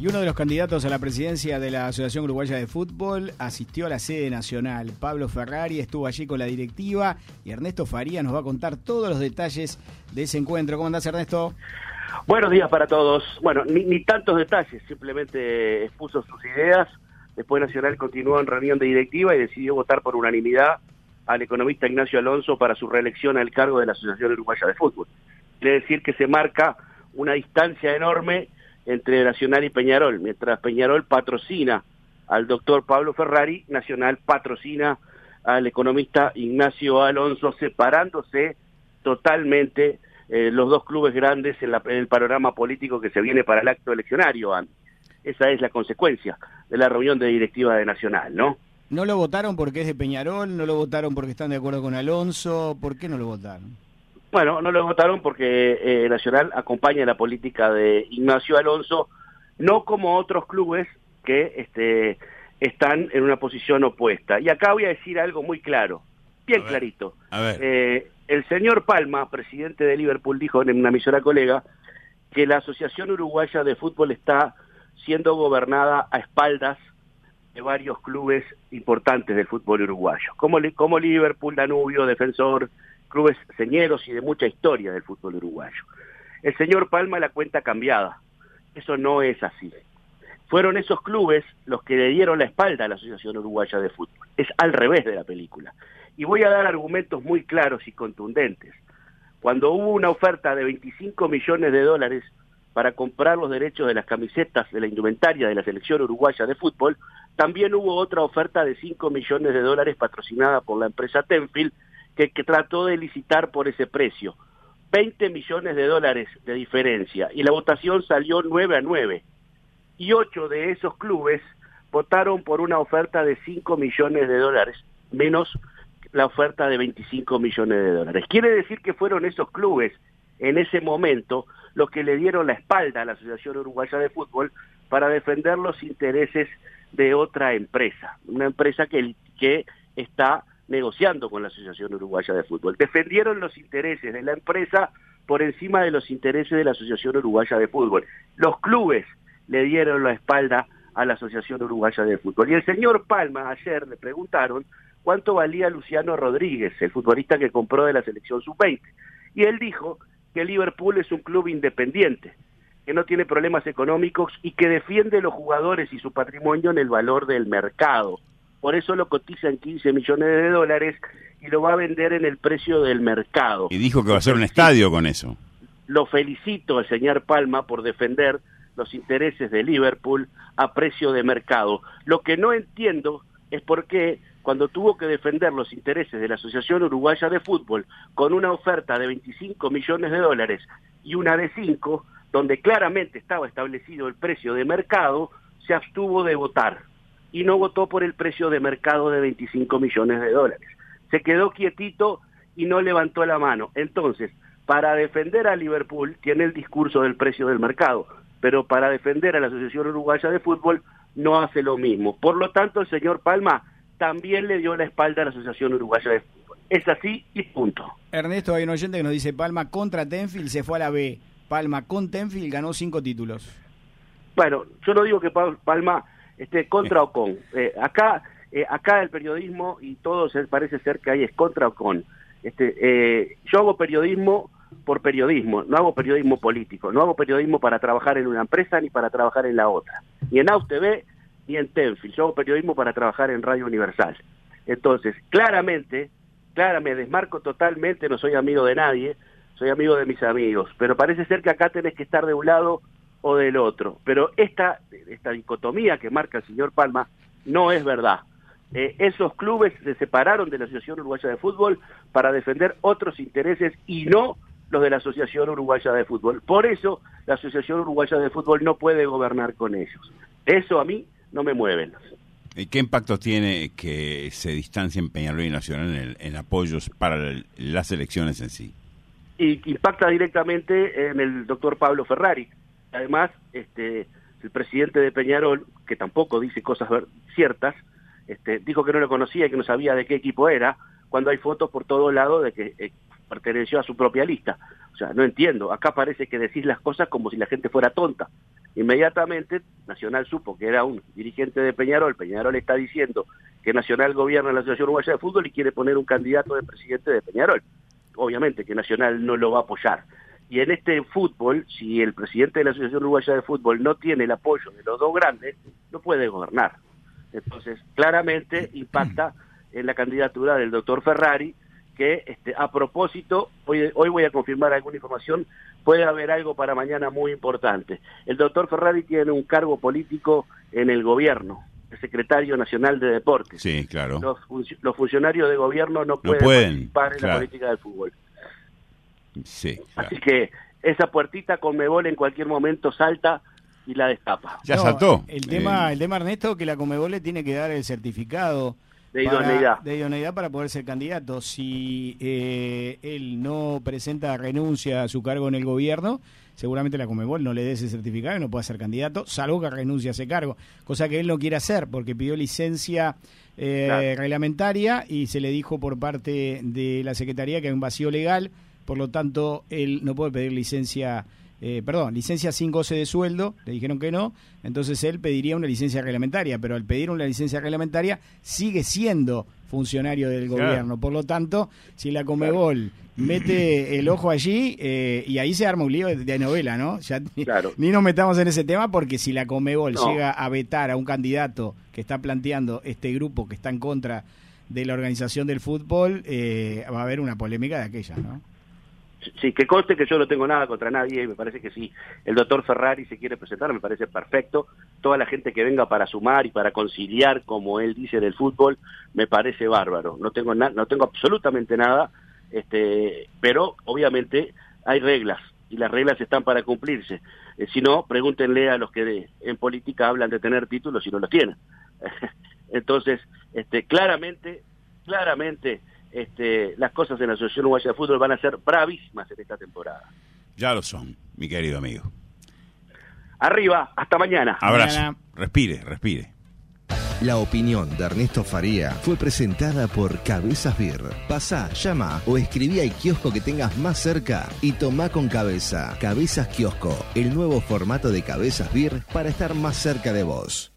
Y uno de los candidatos a la presidencia de la Asociación Uruguaya de Fútbol asistió a la sede nacional. Pablo Ferrari estuvo allí con la directiva y Ernesto Farías nos va a contar todos los detalles de ese encuentro. ¿Cómo andás, Ernesto? Buenos días para todos. Bueno, ni tantos detalles, simplemente expuso sus ideas. Después Nacional continuó en reunión de directiva y decidió votar por unanimidad al economista Ignacio Alonso para su reelección al cargo de la Asociación Uruguaya de Fútbol. Quiere decir que se marca una distancia enorme entre Nacional y Peñarol. Mientras Peñarol patrocina al doctor Pablo Ferrari, Nacional patrocina al economista Ignacio Alonso, separándose totalmente los dos clubes grandes en el panorama político que se viene para el acto eleccionario. Esa es la consecuencia de la reunión de directiva de Nacional, ¿no? ¿No lo votaron porque es de Peñarol? ¿No lo votaron porque están de acuerdo con Alonso? ¿Por qué no lo votaron? Bueno, no lo votaron porque Nacional acompaña la política de Ignacio Alonso, no como otros clubes que están en una posición opuesta. Y acá voy a decir algo muy claro, bien clarito. A ver. El señor Palma, presidente de Liverpool, dijo en una emisora colega que la Asociación Uruguaya de Fútbol está siendo gobernada a espaldas de varios clubes importantes del fútbol uruguayo, como Liverpool, Danubio, Defensor, clubes señeros y de mucha historia del fútbol uruguayo. El señor Palma la cuenta cambiada. Eso no es así. Fueron esos clubes los que le dieron la espalda a la Asociación Uruguaya de Fútbol. Es al revés de la película. Y voy a dar argumentos muy claros y contundentes. Cuando hubo una oferta de 25 millones de dólares para comprar los derechos de las camisetas de la indumentaria de la Selección Uruguaya de Fútbol, también hubo otra oferta de 5 millones de dólares patrocinada por la empresa Tenfield, que trató de licitar por ese precio. 20 millones de dólares de diferencia, y la votación salió 9-9. Y 8 de esos clubes votaron por una oferta de 5 millones de dólares, menos la oferta de 25 millones de dólares. Quiere decir que fueron esos clubes, en ese momento, los que le dieron la espalda a la Asociación Uruguaya de Fútbol para defender los intereses de otra empresa, una empresa que está negociando con la Asociación Uruguaya de Fútbol. Defendieron los intereses de la empresa por encima de los intereses de la Asociación Uruguaya de Fútbol. Los clubes le dieron la espalda a la Asociación Uruguaya de Fútbol. Y el señor Palma, ayer le preguntaron cuánto valía Luciano Rodríguez, el futbolista que compró de la selección sub-20. Y él dijo que Liverpool es un club independiente, que no tiene problemas económicos y que defiende los jugadores y su patrimonio en el valor del mercado. Por eso lo cotiza en 15 millones de dólares y lo va a vender en el precio del mercado. Y dijo que va a ser un estadio con eso. Lo felicito al señor Palma por defender los intereses de Liverpool a precio de mercado. Lo que no entiendo es por qué, cuando tuvo que defender los intereses de la Asociación Uruguaya de Fútbol con una oferta de 25 millones de dólares y una de 5, donde claramente estaba establecido el precio de mercado, se abstuvo de votar y no votó por el precio de mercado de 25 millones de dólares. Se quedó quietito y no levantó la mano. Entonces, para defender a Liverpool tiene el discurso del precio del mercado, pero para defender a la Asociación Uruguaya de Fútbol no hace lo mismo. Por lo tanto, el señor Palma también le dio la espalda a la Asociación Uruguaya de Fútbol. Es así y punto. Ernesto, hay un oyente que nos dice: Palma contra Tenfield se fue a la B. Palma con Tenfield ganó 5 títulos. Bueno, yo no digo que Palma esté contra o con. Acá el periodismo y todo parece ser que ahí es contra o con. Yo hago periodismo por periodismo, no hago periodismo político, no hago periodismo para trabajar en una empresa ni para trabajar en la otra, ni en AUTV ni en Tenfield. Yo hago periodismo para trabajar en Radio Universal. Entonces, claramente me desmarco totalmente, no soy amigo de nadie, soy amigo de mis amigos, pero parece ser que acá tenés que estar de un lado o del otro. Pero esta dicotomía que marca el señor Palma no es verdad. Esos clubes se separaron de la Asociación Uruguaya de Fútbol para defender otros intereses y no los de la Asociación Uruguaya de Fútbol. Por eso la Asociación Uruguaya de Fútbol no puede gobernar con ellos. Eso a mí no me mueve. ¿Y qué impacto tiene que se distancien Peñarol y Nacional en apoyos para las elecciones en sí? Y impacta directamente en el doctor Pablo Ferrari. Además, el presidente de Peñarol, que tampoco dice cosas ciertas, dijo que no lo conocía y que no sabía de qué equipo era, cuando hay fotos por todos lados de que perteneció a su propia lista. O sea, no entiendo. Acá parece que decís las cosas como si la gente fuera tonta. Inmediatamente Nacional supo que era un dirigente de Peñarol está diciendo que Nacional gobierna la Asociación Uruguaya de Fútbol y quiere poner un candidato de presidente de Peñarol. Obviamente que Nacional no lo va a apoyar. Y en este fútbol, si el presidente de la Asociación Uruguaya de Fútbol no tiene el apoyo de los dos grandes, no puede gobernar. Entonces, claramente impacta en la candidatura del doctor Ferrari, que a propósito, hoy voy a confirmar alguna información, puede haber algo para mañana muy importante. El doctor Ferrari tiene un cargo político en el gobierno, el secretario nacional de Deportes. Sí, claro. Los funcionarios de gobierno no pueden participar en la política del fútbol. Sí, claro. Así que esa puertita Conmebol en cualquier momento salta y la destapa. Ya saltó. El tema, Ernesto, que la Conmebol le tiene que dar el certificado de idoneidad para poder ser candidato. Si él no presenta renuncia a su cargo en el gobierno, seguramente la Conmebol no le dé ese certificado y no pueda ser candidato, salvo que renuncie a ese cargo, cosa que él no quiere hacer porque pidió licencia reglamentaria y se le dijo por parte de la Secretaría que hay un vacío legal. Por lo tanto, él no puede pedir licencia sin goce de sueldo, le dijeron que no, entonces él pediría una licencia reglamentaria, pero al pedir una licencia reglamentaria sigue siendo funcionario del gobierno, por lo tanto, si la Conmebol mete el ojo allí, y ahí se arma un lío de novela, ¿no? Ya ni nos metamos en ese tema, porque si la Conmebol llega a vetar a un candidato que está planteando este grupo que está en contra de la organización del fútbol, va a haber una polémica de aquella, ¿no? Sí, que conste que yo no tengo nada contra nadie, y me parece que si el doctor Ferrari se quiere presentar, me parece perfecto. Toda la gente que venga para sumar y para conciliar, como él dice, del fútbol, me parece bárbaro. No tengo absolutamente nada, pero obviamente hay reglas, y las reglas están para cumplirse. Si no, pregúntenle a los que en política hablan de tener títulos y no los tienen. Entonces, claramente, las cosas en la Asociación Uruguaya de Fútbol van a ser bravísimas en esta temporada. Ya lo son, mi querido amigo. Arriba, hasta mañana. Abrazo. Respire. La opinión de Ernesto Faría fue presentada por Cabezas Beer. Pasá, llama o escribí al kiosco que tengas más cerca y tomá con cabeza. Cabezas Kiosco, el nuevo formato de Cabezas Beer para estar más cerca de vos.